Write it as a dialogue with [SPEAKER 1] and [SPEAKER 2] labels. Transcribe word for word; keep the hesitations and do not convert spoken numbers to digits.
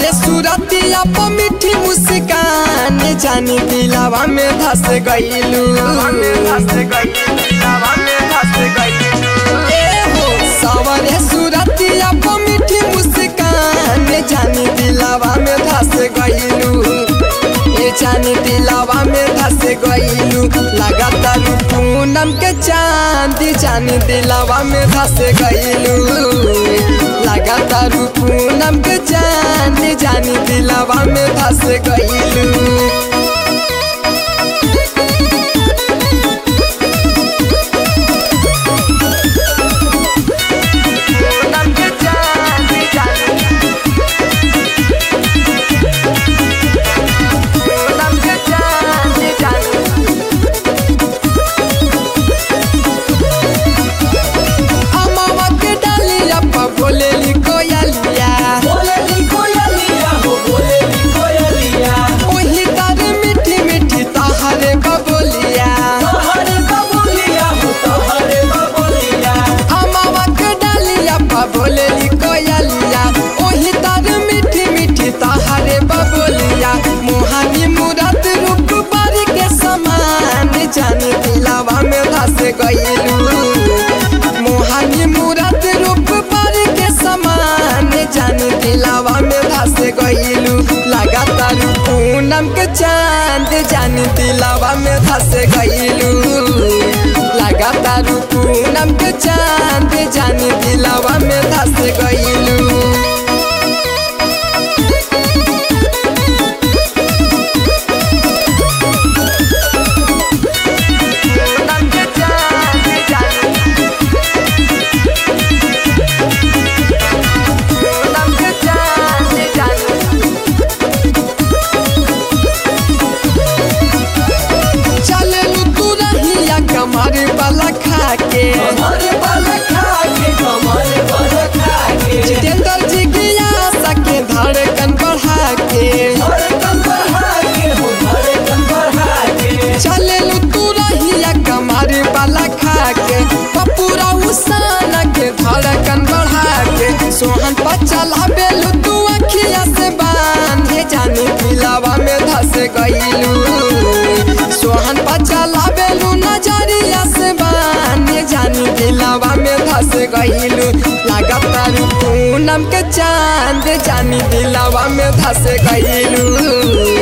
[SPEAKER 1] सवरे सूरतिया पर मीठी मुस्कान जानी दिलावा में धस गइलू ए हो सवरे सूरतिया पर मीठी मुस्कान जानी दिलावा में धस गइलू ए जानी दिलावा में धस गइलू लगातार पूनम के चांद जानी दिलावा में धस गइलू लगातार पूनम के चांद जानी दिलावा में धस गइलू बोलेली कोयलिया
[SPEAKER 2] बोलेली कोयलिया हो बोलेली कोयलिया
[SPEAKER 1] ओही तारे मीठी मीठी तहरे बबोलिया
[SPEAKER 2] तहरे बबोलिया हो तहरे बबोलिया
[SPEAKER 1] अमावा के डालिया पा बोलेली कोयलिया ओही तारे मीठी मीठी तहरे बबोलिया मोहानी मुराद रूप बारी के समान जानी दिलावा में धस गइलू मोहानी मुराद रूप बारी के समान जानी दिलावा में धस गइलू लगातार पूनम के चांद जानी दिलावा में धस गइलू लगातार पूनम के चांद जानी दिलावा में धस गइलू कमर वाला खा के
[SPEAKER 2] कमर वाला खा के कमर वाला खा के
[SPEAKER 1] जितेंद्र जी की आशा के धड़कन बढ़ा के
[SPEAKER 2] धड़कन बढ़ा के हो धड़कन बढ़ा के
[SPEAKER 1] चले लू तू रहिया कमर वाला खा के पपूरा उसाना के धड़कन बढ़ा के सोहन पर चला बेलू तू अखिया से बांधे जानी दिलावा में धस गइलू सोहन पर चला बेलू नजरिया से बाने जानी दिलावा में धस गइलू लगातार पूनम के चांद जानी दिलावा में धस गइलू।